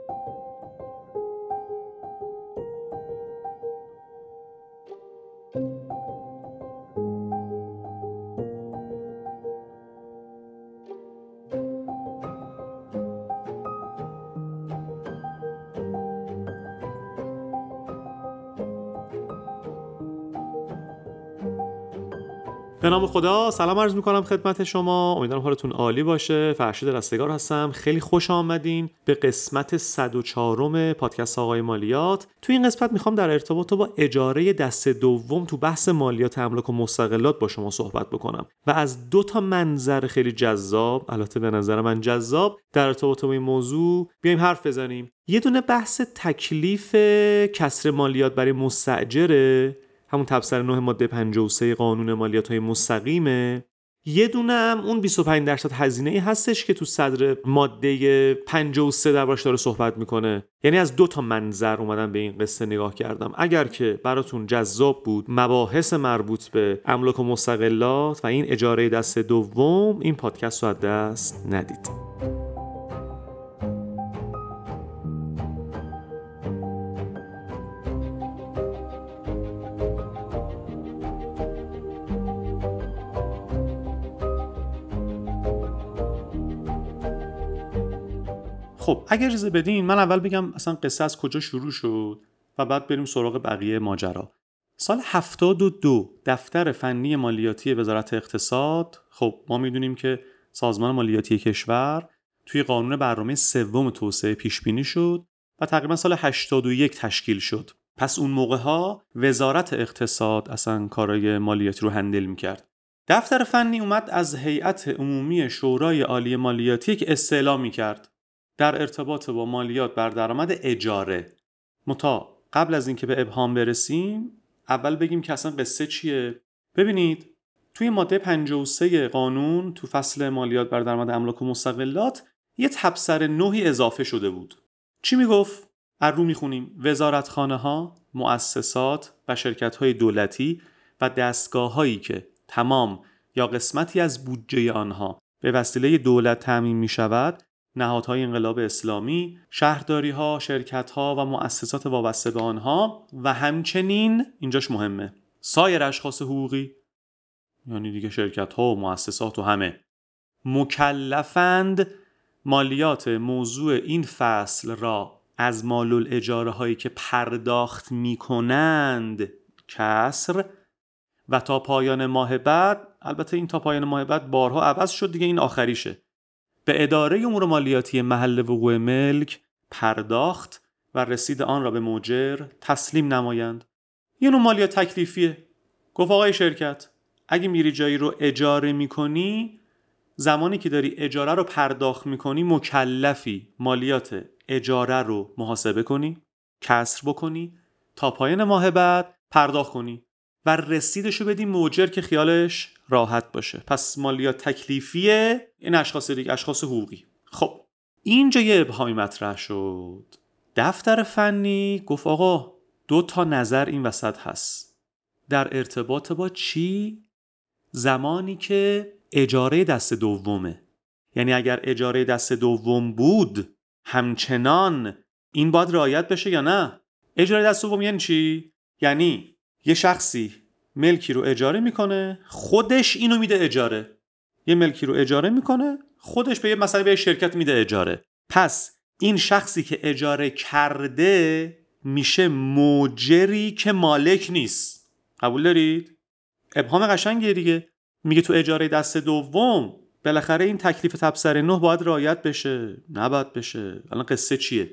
به نام خدا، سلام عرض میکنم خدمت شما. امیدوارم حالتون عالی باشه. فرشید رستگار هستم. خیلی خوش آمدین به قسمت 104 پادکست آقای مالیات. تو این قسمت میخوام در ارتباط با اجاره دست دوم تو بحث مالیات املاک و مستغلات با شما صحبت بکنم و از 2 منظر خیلی جذاب، البته به نظر من جذاب، در ارتباط با این موضوع بیایم حرف بزنیم. یه دونه بحث تکلیف کسر مالیات برای مستاجره، همون تبصره 9 ماده 53 قانون مالیات‌های مستقیمه. یه دونه هم اون 25% هزینه‌ای هستش که تو صدر ماده 53 دربارش داره صحبت میکنه. یعنی از 2 منظر اومدم به این قصه نگاه کردم. اگر که براتون جذاب بود مباحث مربوط به املاک و مستغلات و این اجاره دست دوم، این پادکست رو از دست ندید. خب اگر اجازه بدین من اول بگم اصلا قصه از کجا شروع شد و بعد بریم سراغ بقیه ماجرا. سال 72 دفتر فنی مالیاتی وزارت اقتصاد، خب ما میدونیم که سازمان مالیاتی کشور توی قانون برنامه سوم توسعه پیش بینی شد و تقریبا سال 81 تشکیل شد. پس اون موقع ها وزارت اقتصاد اصلا کارهای مالیاتی رو هندل میکرد. دفتر فنی اومد از هیئت عمومی شورای عالی مالیاتی که استعلام میکرد در ارتباط با مالیات بر درآمد اجاره. قبل از اینکه به ابهام برسیم اول بگیم که اصلا قصه چیه. ببینید توی ماده 53 قانون تو فصل مالیات بر درآمد املاک و مستغلات یه تبصره 9 اضافه شده بود. چی میگفت؟ از رو میخونیم: وزارتخانه‌ها، مؤسسات و شرکت‌های دولتی و دستگاه‌هایی که تمام یا قسمتی از بودجه آنها به وسیله دولت تامین می‌شود، نهادهای انقلاب اسلامی، شهرداری‌ها، شرکت‌ها و مؤسسات وابسته به آنها و همچنین اینجاش مهمه سایر اشخاص حقوقی، یعنی دیگه شرکت‌ها و مؤسسات و همه، مکلفند مالیات موضوع این فصل را از مال الاجاره هایی که پرداخت می‌کنند کسر و تا پایان ماه بعد، البته این تا پایان ماه بعد بارها عوض شد دیگه، این آخریشه، به اداره امور مالیاتی محل وقوع ملک پرداخت و رسید آن را به موجر تسلیم نمایند. یه نوع مالیات تکلیفیه. گفت آقای شرکت، اگه میری جایی رو اجاره میکنی، زمانی که داری اجاره رو پرداخت میکنی مکلفی مالیات اجاره رو محاسبه کنی، کسر بکنی، تا پایان ماه بعد پرداخت کنی و رسیدشو بدی موجر که خیالش راحت باشه. پس مالیات تکلیفیه، این اشخاص دیگه اشخاص حقوقی. خب اینجا یه ابهامی مطرح شد. دفتر فنی گفت آقا 2 نظر این وسط هست. در ارتباط با چی؟ زمانی که اجاره دست دومه. یعنی اگر اجاره دست دوم بود همچنان این باید رعایت بشه یا نه؟ اجاره دست دوم یعنی چی؟ یعنی یه شخصی ملکی رو اجاره میکنه، خودش اینو میده اجاره. یه ملکی رو اجاره میکنه، خودش به مثلا به شرکت میده اجاره. پس این شخصی که اجاره کرده میشه موجری که مالک نیست. قبول دارید؟ ابهام قشنگیه دیگه. میگه تو اجاره دست دوم بالاخره این تکلیف تبصره 9 باید رعایت بشه، نباید بشه. الان قصه چیه؟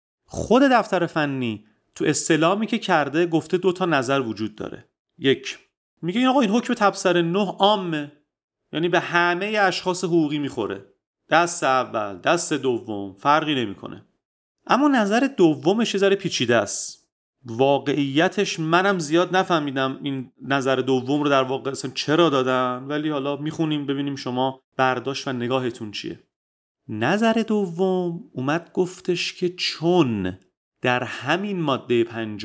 خود دفتر فنی تو استعلامی که کرده گفته 2 نظر وجود داره. یک، میگه این آقا این حکم تبصره 9 عامه، یعنی به همه اشخاص حقوقی میخوره، دست اول دست دوم فرقی نمیکنه. اما نظر دومش یه ذره پیچیده است. واقعیتش منم زیاد نفهمیدم این نظر دوم رو در واقع اصلا چرا دادن، ولی حالا میخونیم ببینیم شما برداشت و نگاهتون چیه. نظر دوم اومد گفتش که چون در همین ماده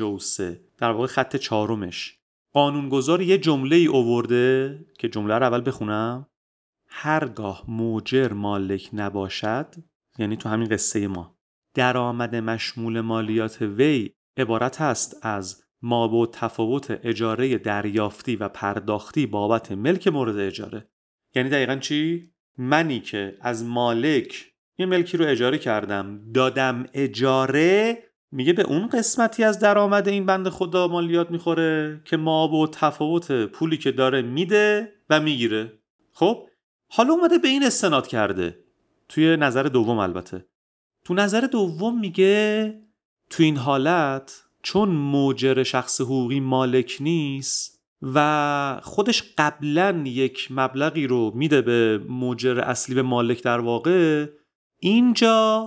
53 در واقع خط 4 قانونگذار یه جمله ای آورده که جمله رو اول بخونم: هرگاه موجر مالک نباشد، یعنی تو همین قصه ما درآمد مشمول مالیات وی عبارت است از مابعد تفاوت اجاره دریافتی و پرداختی بابت ملک مورد اجاره. یعنی دقیقاً چی؟ منی که از مالک یه ملکی رو اجاره کردم دادم اجاره، میگه به اون قسمتی از درآمد این بنده خدا مالیات میخوره که مابعد تفاوت پولی که داره میده و میگیره. خب حالا اومده به این استناد کرده توی نظر دوم. البته تو نظر دوم میگه تو این حالت چون موجر شخص حقوقی مالک نیست و خودش قبلا یک مبلغی رو میده به موجر اصلی، به مالک در واقع، اینجا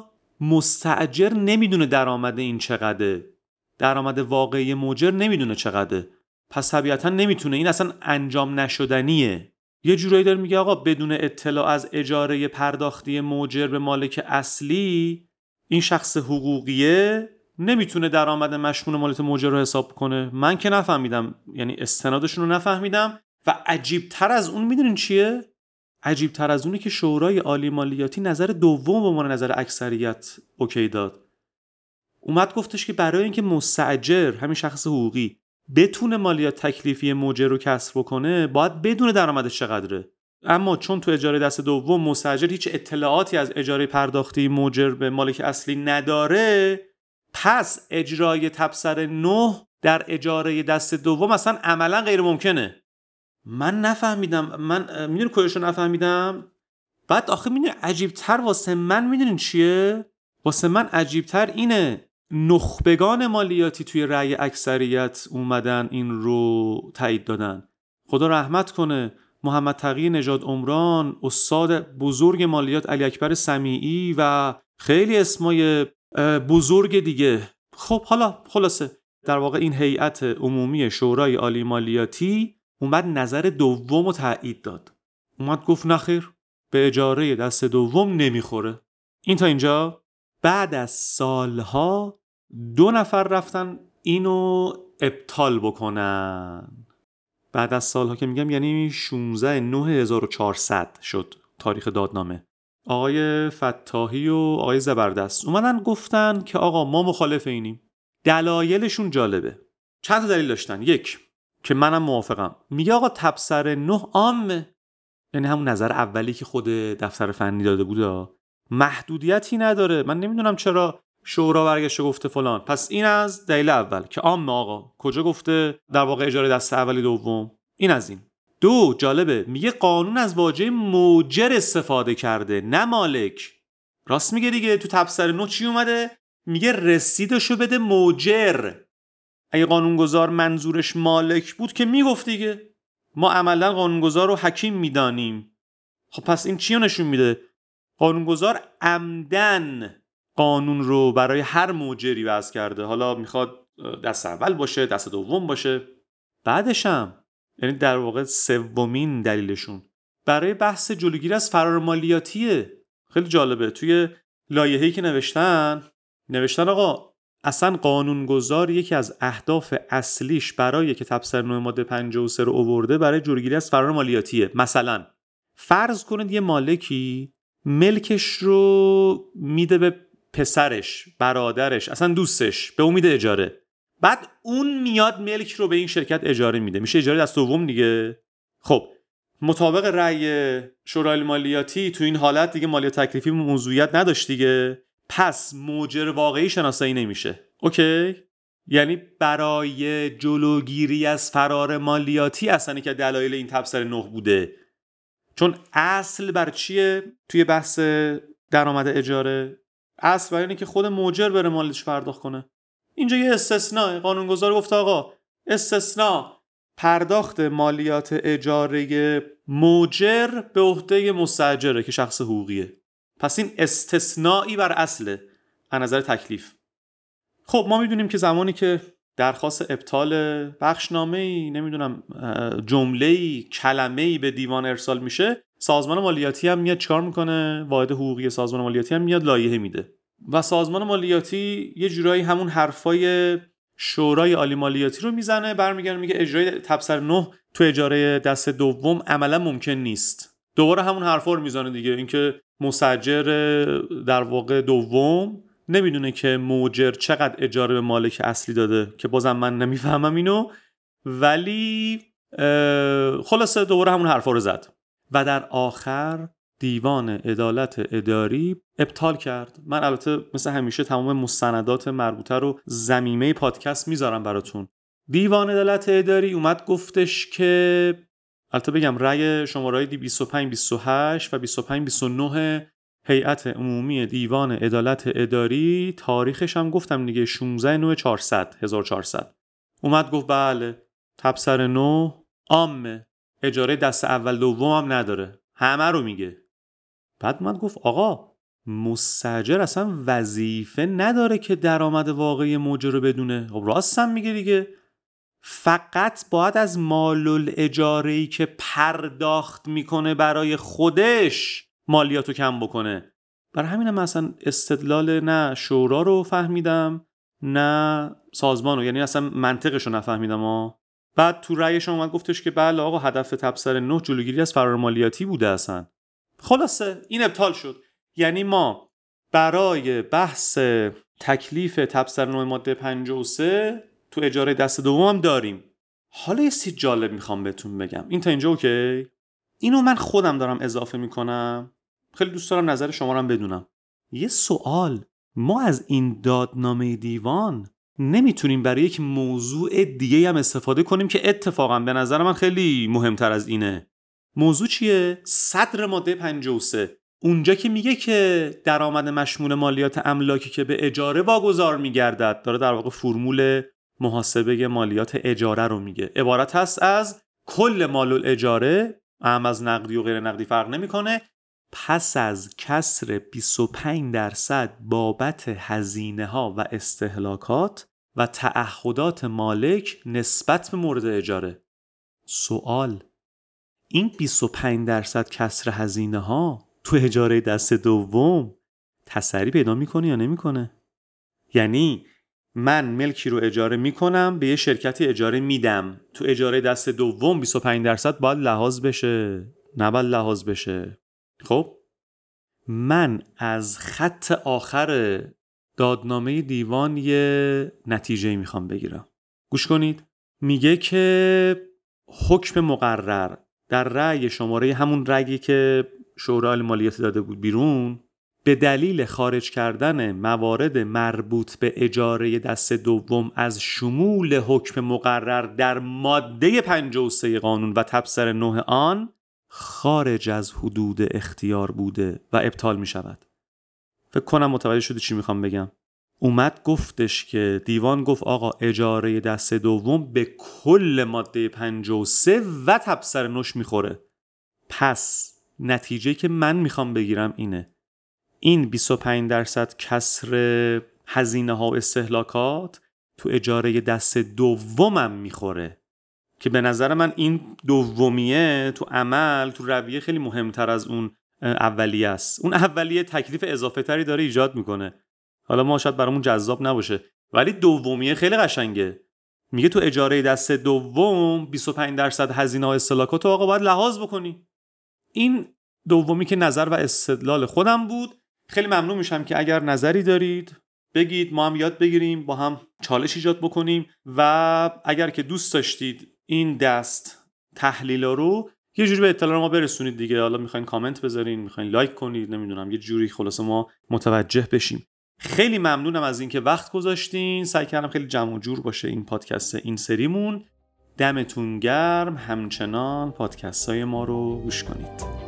مستأجر نمیدونه درآمد این چقدره، درآمد واقعی موجر نمیدونه چقدره، پس طبیعتا نمیتونه، این اصلا انجام نشدنیه. یه جورایی داره میگه آقا بدون اطلاع از اجاره پرداختی موجر به مالک اصلی، این شخص حقوقیه نمیتونه درآمد مشمول مالیات موجر رو حساب کنه. من که نفهمیدم، یعنی استنادشون رو نفهمیدم. و عجیب تر از اون میدونین چیه؟ عجیب تر از اونه که شورای عالی مالیاتی نظر دوم به عنوان نظر اکثریت اوکی داد. اومد گفتش که برای اینکه مستأجر، همین شخص حقوقی، بتونه مالیات تکلیفی موجر رو کسر بکنه باید بدونه درآمدش چقدره. اما چون تو اجاره دست دوم مستأجر هیچ اطلاعاتی از اجاره پرداختی موجر به مالک اصلی نداره، پس اجرای تبصره 9 در اجاره دست دوم اصلا عملا غیر ممکنه. من نفهمیدم. من میدونی کجاشو نفهمیدم؟ بعد آخه میدونی عجیب تر واسه من میدونین چیه؟ واسه من عجیب تر اینه نخبگان مالیاتی توی رأی اکثریت اومدن این رو تایید دادن. خدا رحمت کنه محمد تقی نژاد عمران، استاد بزرگ مالیات علی اکبر سمیعی و خیلی اسمای بزرگ دیگه. خب حالا خلاصه در واقع این هیئت عمومی شورای عالی مالیاتی اومد نظر دوم رو تایید داد. اومد گفت نخیر، به اجاره دست دوم نمیخوره. این تا اینجا. بعد از سالها 2 نفر رفتن اینو ابطال بکنن. بعد از سالها که میگم یعنی 16/9/1400 شد تاریخ دادنامه. آقای فتاحی و آقای زبردست اومدن گفتن که آقا ما مخالف اینیم. دلایلشون جالبه. چند تا دلیل داشتن. یک که منم موافقم، میگه آقا تبصره 9 عامه، یعنی همون نظر اولی که خود دفتر فنی داده بود، محدودیتی نداره. من نمیدونم چرا شورا برگشته گفته فلان. پس این از دلیل اول که عامه. آقا کجا گفته در واقع اجاره دست اولی دوم؟ این از این. 2 جالبه، میگه قانون از واژه موجر استفاده کرده نه مالک. راست میگه دیگه. تو تبصره 9 چی اومده؟ میگه رسیدشو بده موجر. اگه قانونگذار منظورش مالک بود که میگفت دیگه ما عملا قانونگذار رو حکیم میدانیم. خب پس این چی رو نشون میده؟ قانونگذار عمدن قانون رو برای هر موجری وضع کرده، حالا میخواد دست اول باشه، دست دوم باشه. بعدش هم یعنی در واقع سومین دلیلشون برای بحث جلوگیری از فرار مالیاتیه. خیلی جالبه. توی لایحه‌ای که نوشتن آقا اصلا قانونگذار یکی از اهداف اصلیش برای که تبصره 9 ماده 53 رو آورده برای جلوگیری از فرار مالیاتیه. مثلا فرض کنید یه مالکی ملکش رو میده به پسرش، برادرش، اصلا دوستش، به اون میده اجاره. بعد اون میاد ملک رو به این شرکت اجاره میده، میشه اجاره دست دوم دیگه. خب مطابق رأی شورای مالیاتی تو این حالت دیگه مالیات تکلیفی موضوعیت نداشت دیگه، پس موجر واقعی شناسایی نمیشه. اوکی؟ یعنی برای جلوگیری از فرار مالیاتی اصلا که دلایل این تبصره 9 بوده. چون اصل بر چیه توی بحث درآمد اجاره؟ اصل برای اینه که خود موجر بره مالیاتش پرداخت کنه. اینجا یه استثناء. قانونگذار گفته آقا استثناء، پرداخت مالیات اجاره موجر به عهده مستاجره که شخص حقوقیه. پس این استثنایی بر اصله از نظر تکلیف. خب ما میدونیم که زمانی که درخواست ابطال بخشنامه‌ای، نمیدونم جمله‌ای، کلمه‌ای به دیوان ارسال میشه، سازمان مالیاتی هم میاد چیکار میکنه؟ واحد حقوقی سازمان مالیاتی هم میاد لایحه میده و سازمان مالیاتی یه جورایی همون حرفای شورای عالی مالیاتی رو میزنه، برمیگرده میگه اجرای تبصره 9 تو اجاره دست دوم عملا ممکن نیست. دوباره همون حرفا رو میزنه دیگه، اینکه مستاجر در واقع دوم نمیدونه که موجر چقدر اجاره به مالک اصلی داده که بازم من نمیفهمم اینو، ولی خلاصه دوباره همون حرفا رو زد و در آخر دیوان عدالت اداری ابطال کرد. من البته مثل همیشه تمام مستندات مربوطه رو ضمیمه پادکست میذارم براتون. دیوان عدالت اداری اومد گفتش که البته بگم رأی شماره‌های 25 28 و 25 29 هیئت عمومی دیوان عدالت اداری، تاریخش هم گفتم دیگه 16/9/1400 اومد گفت بله تبصره 9 عامه، اجاره دست اول دوم هم نداره، همه رو میگه. بعد اومد گفت آقا مستاجر اصلا وظیفه نداره که درآمد واقعی موجر رو بدونه. خب راست هم میگه دیگه، فقط باید از مال الاجاره‌ای که پرداخت میکنه برای خودش مالیاتو کم بکنه. برای همینم مثلا استدلال نه شورا رو فهمیدم نه سازمان رو، یعنی اصلا منطقش رو نفهمیدم. بعد تو رأیش اومد گفتش که بله آقا هدف تبصره 9 جلوگیری از فرار مالیاتی بوده اصلا. خلاصه این ابطال شد. یعنی ما برای بحث تکلیف تبصره 9 ماده 53 تو اجاره دست دوم هم داریم. حالا یه چیز جالب میخوام بهتون بگم. این تا اینجا اوکی؟ اینو من خودم دارم اضافه میکنم، خیلی دوست دارم نظر شما رو هم بدونم. یه سوال، ما از این دادنامه دیوان نمیتونیم برای یک موضوع دیگه هم استفاده کنیم که اتفاقا به نظر من خیلی مهمتر از اینه. موضوع چیه؟ صدر ماده 53 اونجا که میگه که درآمد مشمول مالیات املاکی که به اجاره واگذار میگردد، داره در واقع فرمول محاسبه مالیات اجاره رو میگه. عبارت هست از کل مال الاجاره، هم از نقدی و غیر نقدی فرق نمیکنه، پس از کسر 25% بابت هزینه ها و استهلاکات و تعهدات مالک نسبت به مورد اجاره. سوال، این 25% کسر هزینه ها تو اجاره دست دوم تسری پیدا میکنه یا نمیکنه؟ یعنی من ملکی رو اجاره میکنم، به یه شرکتی اجاره میدم، تو اجاره دست دوم 25% باید لحاظ بشه، نباید لحاظ بشه. خب من از خط آخر دادنامه دیوان یه نتیجه میخوام بگیرم. گوش کنید. میگه که حکم مقرر در رأی شماره همون رأیی که شورای عالی مالیات داده بود بیرون، به دلیل خارج کردن موارد مربوط به اجاره دست دوم از شمول حکم مقرر در ماده 53 قانون و تبصره 9 آن خارج از حدود اختیار بوده و ابطال می شود. فکر کنم متوجه شدی چی میخوام بگم. اومد گفتش که دیوان گفت آقا اجاره دست دوم به کل ماده 53 و تبصره 9 میخوره. پس نتیجه که من میخوام بگیرم اینه، این 25% کسر هزینه ها و استهلاکات تو اجاره دست دومم میخوره، که به نظر من این دومیه تو عمل تو رویه خیلی مهمتر از اون اولیه است. اون اولیه تکلیف اضافه تری داره ایجاد میکنه، حالا ما شاید برامون جذاب نباشه، ولی دومیه خیلی قشنگه. میگه تو اجاره دست دوم 25% هزینه و استهلاکات رو آقا باید لحاظ بکنی. این دومی که نظر و استدلال خودم بود. خیلی ممنون میشم که اگر نظری دارید بگید، ما هم یاد بگیریم، با هم چالش ایجاد بکنیم، و اگر که دوست داشتید این دست تحلیل رو یه جوری به اطلاع ما برسونید دیگه، حالا میخواین کامنت بذارین، میخواین لایک کنید، نمیدونم، یه جوری خلاصه ما متوجه بشیم. خیلی ممنونم از اینکه وقت گذاشتین. سعی کردم خیلی جمع و جور باشه این پادکست این سریمون. دمتون گرم. همچنان پادکست‌های ما رو گوش کنید.